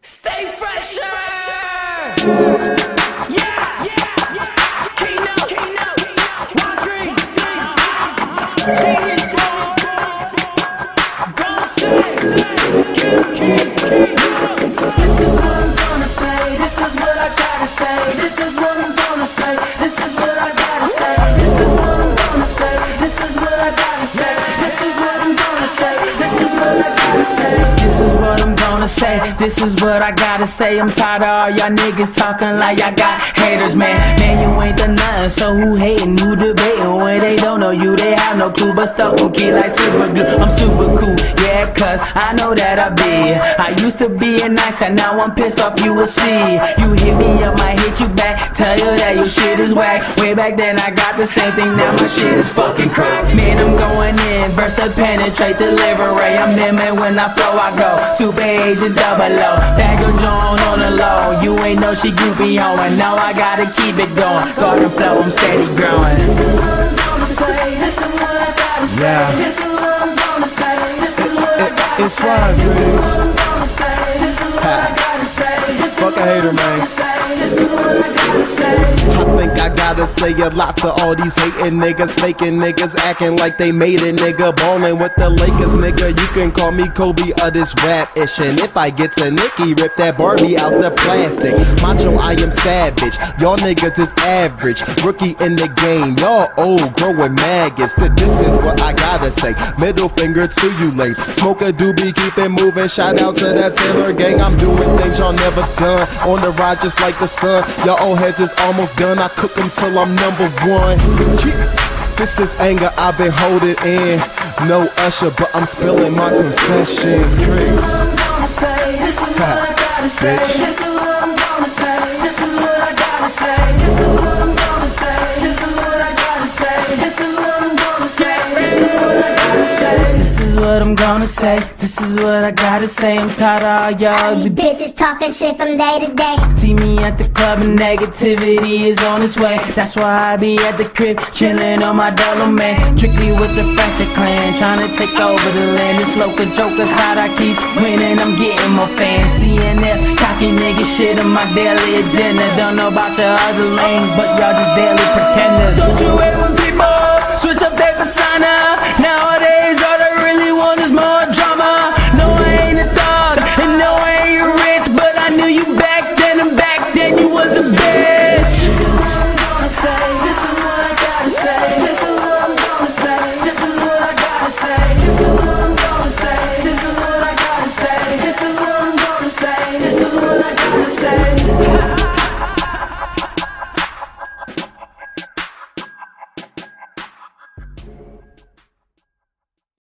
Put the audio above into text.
Stay fresher! Yeah! Keynote! One green! Genius boys! Gonna say! This is what I'm gonna say. This is what I gotta say. This is what I'm gonna say. This is what I gotta say. This is what I'm gonna say. This is what I gotta say. This is what I'm gonna say. This is what I gotta say. This is what I'm gonna say. This is what I gotta say. I'm tired of all y'all niggas talking like y'all got haters, man. Man, you ain't the nothing, so who hating, who debating? When they don't know you, they have no clue, but stuck on key like super glue. I'm super cool, yeah, cause I know that I be. I used to be a nice guy, now I'm pissed off, you will see. You hit me up, might hit you back, tell you that your shit is whack. Way back then I got the same thing, now my shit is fucking crack. Man, I'm going in, verse to penetrate, delivery. I'm in, man, when I flow I go. Super agent double O, bag of Joan on the low. You ain't know she groupie on, and now I gotta keep it going. Garden flow, I'm steady growing. This is what I'm gonna say. This is what I gotta say. Yeah. This is what I'm gonna say. This is what I gotta It's say. fine, This is Chris. what I'm gonna say. This is what I gotta say. This is Fuck a what hater, I'm man. gonna say. This is what I gotta say. I think I gotta say a lot to all these hating niggas, faking niggas, acting like they made it, nigga. Ballin' with the Lakers, nigga. You can call me Kobe of this rap ish. And if I get to Nicki, rip that Barbie out the plastic. Macho, I am savage. Y'all niggas is average. Rookie in the game. Y'all old, growing maggots. This is what I gotta say. Middle finger to you late. Smoke a doobie, keep it moving. Shout out to that Taylor gang. I'm doing things y'all never done. On the ride just like the sun. Y'all old heads is almost done. I cook them till I'm number one. This is anger I've been holding in. No Usher, but I'm spilling my confessions. This is what Chris. I'm gonna say. This is what I gotta say. Bitch. This is what I'm gonna say. This is what I gotta say. This is what I'm gonna say. This is what I gotta say. This is what I'm gonna say. This is what I gotta say. This is what I'm gonna say. This is what I gotta say. I'm tired of all y'all These bitches talking shit from day to day. see me at the club and negativity is on its way. That's why I be at the crib, chillin' on my dollar man. Tricky with the Fresher clan, tryna take over the land. This local jokers how I keep winning, I'm getting more fans. CNS, cocky nigga shit on my daily agenda. Don't know about your other lanes, but y'all just daily pretenders. Don't you hate when people switch up their persona? Nowadays